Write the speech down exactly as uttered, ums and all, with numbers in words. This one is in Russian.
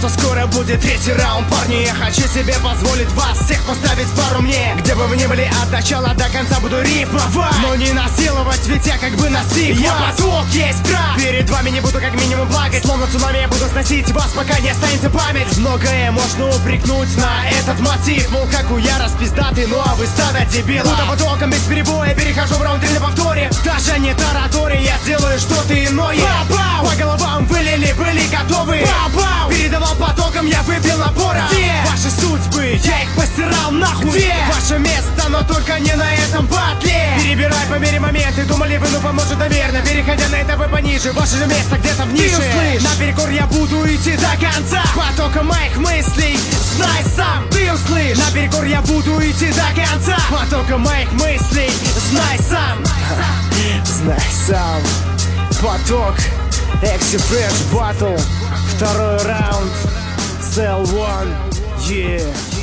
что скоро будет третий раунд. Парни, я хочу себе позволить вас всех поставить пару мне. Где бы вы ни были, от начала до конца буду рифмовать, но не насиловать, ведь я как бы настиг. Я поток, есть крах. Перед вами не буду как минимум плакать, словно цунами я буду сносить вас, пока не останется память. Многое можно упрекнуть на этот мотив, мол, какую ярость пиздатый, ну а вы стадо дебила. Будто потоком без перебоя перехожу в раунд три на повторе. Даже не таратория, я сделаю что-то иное. Бау-бау! По головам вылили, были готовы. Бау-бау! Передавал потоком, я выпил напора. Где ваши судьбы? Я их постирал нахуй. Где ваше место, но только не на этом батле? Перебирай по мере моменты, думали вы, ну поможет, наверное. Переходя на этапы пониже, ваше же место где-то в нише. Наперекор я буду идти до конца. Потоком моих мыслей, знай сам, ты услышь. Наперекор я буду идти до конца. Потоком моих мыслей, знай сам. Знай сам. Поток, Экси Фреш Батл. Второй раунд, Cell One, yeah.